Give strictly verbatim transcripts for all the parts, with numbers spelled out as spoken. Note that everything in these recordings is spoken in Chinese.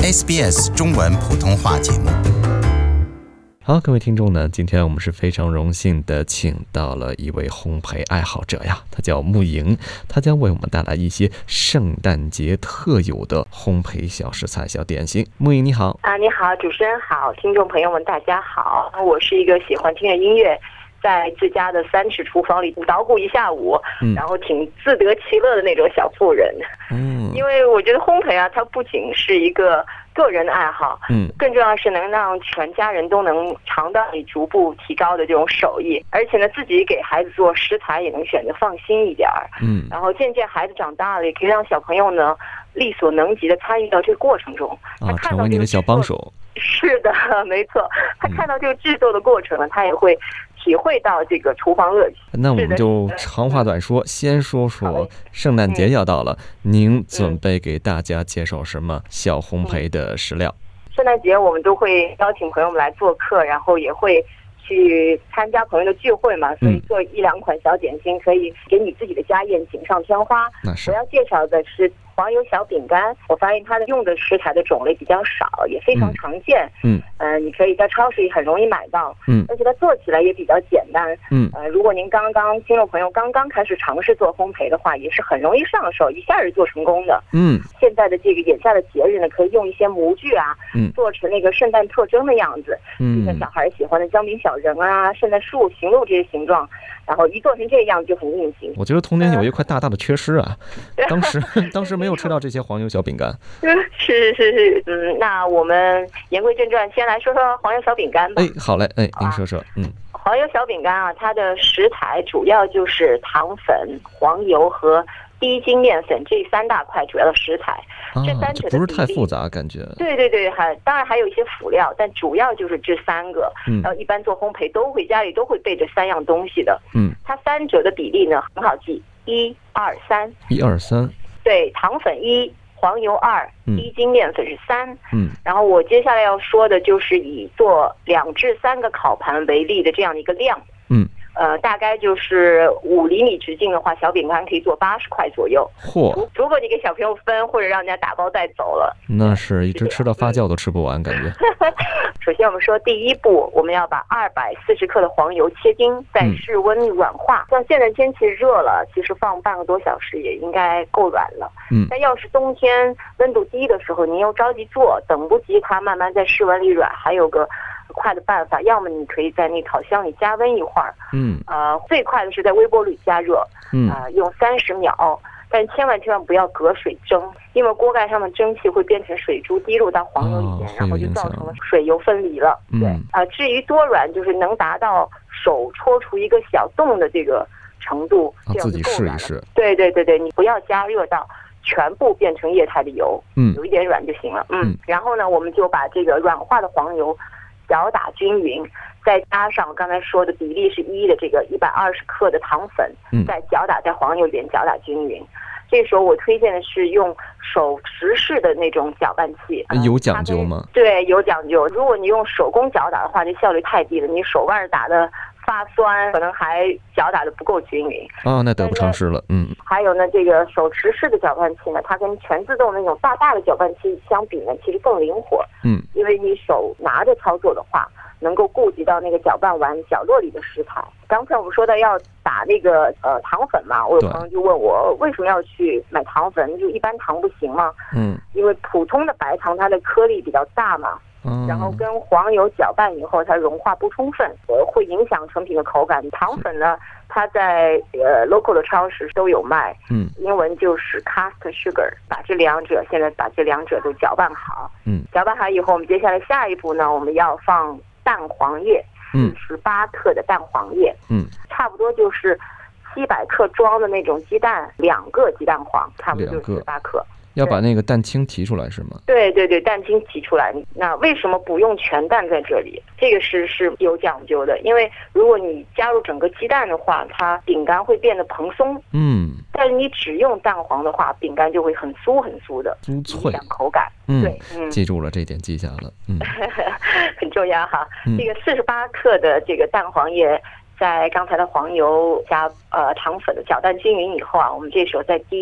S B S 中文普通话节目。 好，各位听众呢，今天我们是非常荣幸的请到了一位烘焙爱好者呀，他叫木莹，他将为我们带来一些圣诞节特有的烘焙小食材、小点心。木莹你好。 啊，你好，主持人好，听众朋友们大家好，我是一个喜欢听着音乐，在自家的三尺厨房里捣鼓一下午，嗯、然后挺自得其乐的那种小妇人。嗯，因为我觉得烘焙啊，它不仅是一个个人爱好，嗯，更重要的是能让全家人都能尝到你逐步提高的这种手艺，而且呢，自己给孩子做食材也能选择放心一点儿，嗯，然后渐渐孩子长大了，也可以让小朋友呢力所能及的参与到这个过程中， 啊，成为你的小帮手。 是的，没错，他看到这个制作的过程呢，他也会体会到这个厨房乐趣。 那我们就长话短说，先说说圣诞节要到了，您准备给大家介绍什么小烘焙的食料？ 圣诞节我们都会邀请朋友们来做客，然后也会去参加朋友的聚会嘛，所以做一两款小点心可以给你自己的家宴锦上添花。我要介绍的是黄油小饼干，我发现它的用的食材的种类比较少，也非常常见。嗯，呃，你可以在超市里很容易买到。嗯，而且它做起来也比较简单。嗯，呃，如果您刚刚听众朋友刚刚开始尝试做烘焙的话，也是很容易上手，一下就做成功的。嗯，现在的这个眼下的节日呢，可以用一些模具啊，嗯，做成那个圣诞特征的样子，嗯，像小孩喜欢的姜饼小人啊、圣诞树、驯鹿这些形状。然后一做成这样就很应景。 我觉得童年有一块大大的缺失啊，呃、当时当时没有吃到这些黄油小饼干。 是是是，嗯，那我们言归正传，先来说说黄油小饼干吧。 哎，好嘞，哎，您说说，嗯。 黄油小饼干啊，它的食材主要就是糖粉、黄油和低筋面粉这三大块主要的食材。 啊、 这三者的不是太复杂，感觉。 对对对，还当然还有一些辅料，但主要就是这三个。嗯，然后一般做烘焙都会家里都会备这三样东西的。嗯，它三者的比例呢很好记，一二三。 一二三。 对，糖粉一，黄油二，低筋面粉是三。 嗯， 然后我接下来要说的就是以做两至三个烤盘为例的这样的一个量。嗯。呃，大概就是五厘米直径的话，小饼干可以做八十块左右。 嚯！ 如果你给小朋友分，或者让人家打包带走了， 那是一直吃到发酵都吃不完，感觉。 首先我们说第一步，我们要把二百四十克的黄油切丁，在室温软化。嗯、像现在天气热了，其实放半个多小时也应该够软了。嗯。但要是冬天温度低的时候，您又着急做，等不及它慢慢在室温里软，还有个快的办法，要么你可以在那烤箱里加温一会儿，嗯，呃，最快的是在微波炉加热，嗯，啊、呃，用三十秒，但千万千万不要隔水蒸，因为锅盖上的蒸汽会变成水珠滴入到黄油里面，哦、然后就造成了水油分离了。对，啊、呃，至于多软，就是能达到手戳出一个小洞的这个程度，这样就够软了。 自己试一试。 对对对对，你不要加热到全部变成液态的油，嗯，有一点软就行了，嗯，嗯然后呢，我们就把这个软化的黄油搅打均匀，再加上刚才说的比例是一的这个一百二十克的糖粉，嗯，再搅打在黄油里边搅打均匀。这时候我推荐的是用手持式的那种搅拌器， 嗯、有讲究吗？ 对，有讲究。如果你用手工搅打的话，这效率太低了，你手腕打的发酸，可能还搅打的不够均匀。 哦，那得不偿失了。嗯。 还有呢，这个手持式的搅拌器呢，它跟全自动那种大大的搅拌器相比呢，其实更灵活。嗯。因为你手拿着操作的话，能够顾及到那个搅拌完角落里的食材。刚才我们说的要打那个呃糖粉嘛，我有朋友就问我为什么要去买糖粉，就一般糖不行吗？嗯。因为普通的白糖它的颗粒比较大嘛。然后跟黄油搅拌以后，它融化不充分，呃，会影响成品的口感。糖粉呢，它在呃 local 的超市都有卖，嗯，英文就是 cast sugar。把这两者现在把这两者都搅拌好，嗯，搅拌好以后，我们接下来下一步呢，我们要放蛋黄液，四十八克的蛋黄液，嗯，差不多就是七百克装的那种鸡蛋，两个鸡蛋黄，差不多就是十八克。 要把那个蛋清提出来是吗？ 对对对，蛋清提出来。那为什么不用全蛋在这里？这个是是有讲究的，因为如果你加入整个鸡蛋的话，它饼干会变得蓬松。嗯。但是你只用蛋黄的话，饼干就会很酥很酥的， 酥脆， 影响口感。 嗯， 对，嗯， 记住了，这点记下了。嗯， 很重要哈。嗯、这个四十八克的这个蛋黄液。在刚才的黄油加呃糖粉的搅拌均匀以后啊，我们这时候再滴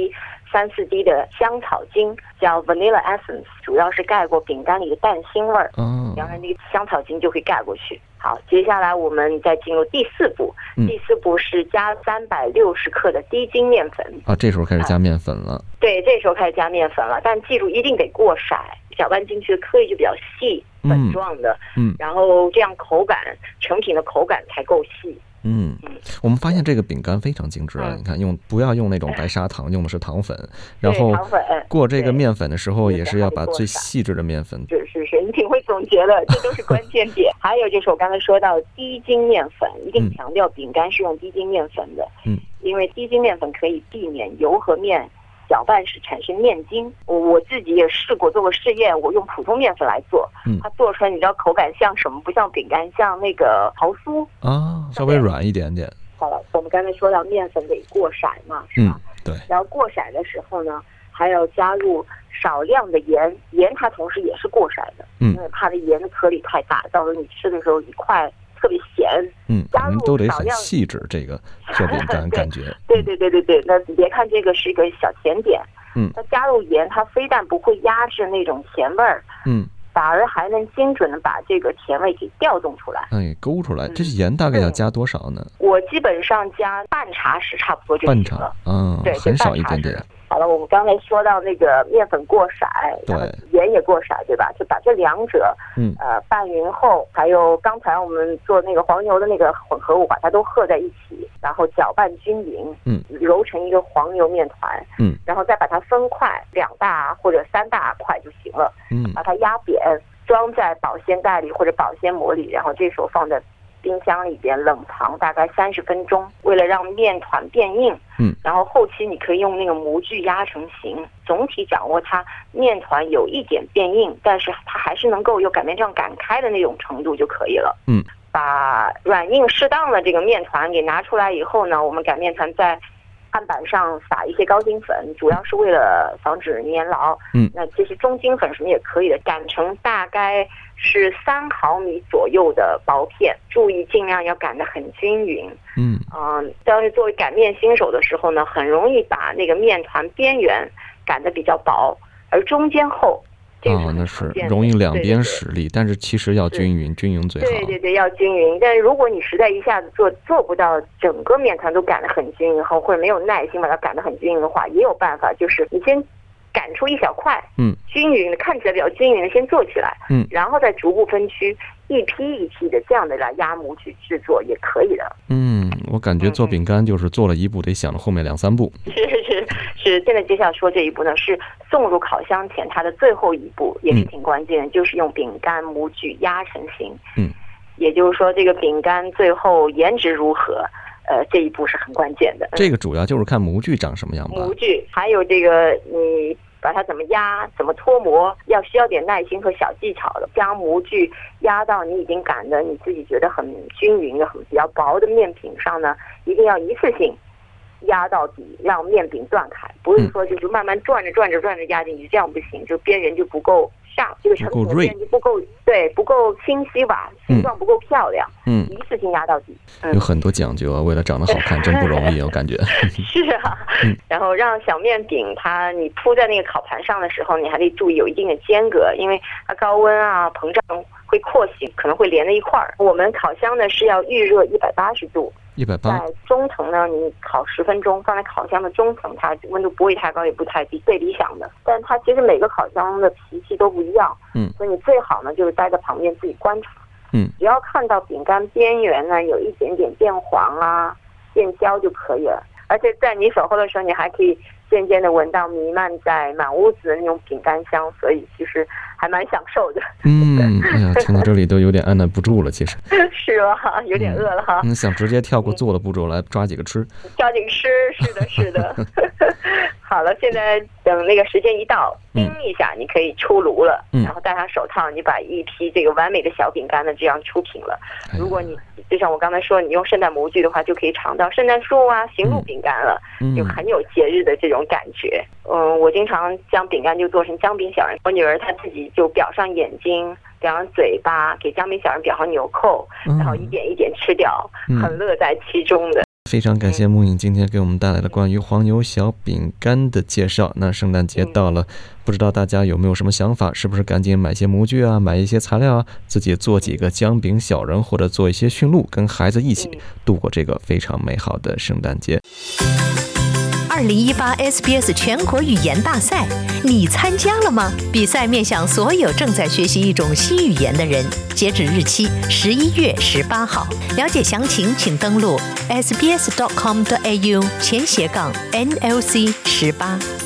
三四滴的香草精，叫 vanilla essence， 主要是盖过饼干里的蛋腥味儿， 嗯， 然后那个香草精就会盖过去。好，接下来我们再进入第四步， 嗯、 第四步是加三百六十克的低筋面粉。 啊，这时候开始加面粉了。 对，这时候开始加面粉了，但记住一定得过筛，搅拌进去的颗粒就比较细，粉状的， 嗯， 然后这样口感成品的口感才够细。 嗯，我们发现这个饼干非常精致啊！ 嗯、 你看，用不要用那种白砂糖，用的是糖粉，然后过这个面粉的时候，也是要把最细致的面粉。 是是是，你挺会总结的，这都是关键点。还有就是我刚才说到低筋面粉，一定强调饼干是用低筋面粉的，嗯，因为低筋面粉可以避免油和面搅拌时产生面筋。我我自己也试过做过试验，我用普通面粉来做，嗯，它做出来你知道口感像什么？不像饼干，像那个桃酥啊，稍微软一点点。 好了，我们刚才说到面粉得过筛嘛，是吧？ 嗯，对。 然后过筛的时候呢，还要加入少量的盐，盐它同时也是过筛的，嗯，因为怕这盐的颗粒太大，到时候你吃的时候一块特别咸。 嗯，我们都得很细致这个小饼干感觉。 对对对对对，那你别看这个是一个小甜点， 嗯， 它加入盐，它非但不会压制那种甜味儿， 嗯， 反而还能精准的把这个甜味给调动出来， 哎，勾出来。这盐大概要加多少呢？ 我基本上加半茶匙差不多就行了。 半茶，嗯， 对， 很少一点点。 好了，我们刚才说到那个面粉过筛， 对， 盐也过筛，对吧？就把这两者，嗯，呃，拌匀后，还有刚才我们做那个黄油的那个混合物，把它都和在一起，然后搅拌均匀，嗯，揉成一个黄油面团，嗯，然后再把它分块，两大或者三大块就行了，嗯，把它压扁，装在保鲜袋里或者保鲜膜里，然后这时候放在冰箱里边冷藏大概三十分钟，为了让面团变硬，嗯，然后后期你可以用那个模具压成型，总体掌握它面团有一点变硬，但是它还是能够有擀面杖擀开的那种程度就可以了，嗯，把软硬适当的这个面团给拿出来以后呢，我们擀面团在案板上撒一些高筋粉，主要是为了防止粘牢。嗯，那其实中筋粉什么也可以的，擀成大概是三毫米左右的薄片，注意尽量要擀得很均匀。嗯嗯、呃，当是作为擀面新手的时候呢，很容易把那个面团边缘擀得比较薄，而中间厚。 哦，那是容易两边使力，但是其实要均匀，均匀最好。 对对对，要均匀。但是如果你实在一下子做做不到整个面团都擀得很均匀后，或者没有耐心把它擀得很均匀的话，也有办法，就是你先擀出一小块，嗯，均匀的，看起来比较均匀的先做起来，嗯，然后再逐步分区，一批一批的这样的来压模去制作也可以的。 嗯，我感觉做饼干就是做了一步得想着后面两三步。 是是是是，现在接下来说这一步呢，是送入烤箱前它的最后一步，也是挺关键的，嗯、就是用饼干模具压成型。嗯，也就是说这个饼干最后颜值如何？呃，这一步是很关键的。 这个主要就是看模具长什么样吧。 模具还有这个你把它怎么压、怎么脱模，要需要点耐心和小技巧的。将模具压到你已经擀的你自己觉得很均匀的、很比较薄的面饼上呢，一定要一次性压到底，让面饼断开。不是说就是慢慢转着转着转着压进去，这样不行，就边缘就不够上，这个成品的边就不够，对，不够清晰吧，形状不够漂亮。嗯，一次性压到底， 有很多讲究啊，为了长得好看真不容易，我感觉。 是啊，然后让小面饼它你铺在那个烤盘上的时候，你还得注意有一定的间隔，因为它高温啊膨胀会扩形，可能会连在一块儿。我们烤箱呢是要预热一百八十度。 一百八， 在中层呢，你烤十分钟，放在烤箱的中层，它温度不会太高，也不太低，最理想的。但它其实每个烤箱的脾气都不一样，嗯，所以你最好呢就是待在旁边自己观察，嗯，只要看到饼干边缘呢有一点点变黄啊、变焦就可以了。而且在你手后的时候，你还可以渐渐的闻到弥漫在满屋子的那种饼干香，所以其实还蛮享受的。 嗯，哎呀，听到这里都有点按捺不住了，其实。 是吧？有点饿了哈。 嗯，想直接跳过做的步骤来抓几个吃。 抓几个吃，是的，是的。好了，现在等那个时间一到，叮一下，你可以出炉了，嗯、然后戴上手套，你把一批这个完美的小饼干呢这样出品了。哎、如果你就像我刚才说，你用圣诞模具的话，就可以尝到圣诞树啊、行路饼干了，嗯、就很有节日的这种感觉。嗯，我经常将饼干就做成姜饼小人，我女儿她自己就裱上眼睛。裱上嘴巴，给姜饼小人裱上纽扣，然后一点一点吃掉，嗯、很乐在其中的。 非常感谢木影今天给我们带来的关于黄油小饼干的介绍。那圣诞节到了，不知道大家有没有什么想法，是不是赶紧买些模具啊，买一些材料啊，自己做几个姜饼小人，或者做一些驯鹿，跟孩子一起度过这个非常美好的圣诞节。 二零一八 S B S 全国语言大赛，你参加了吗？比赛面向所有正在学习一种新语言的人，截止日期十一月十八号。了解详情，请登录 s b s dot com dot a u 前斜杠 N L C 十八。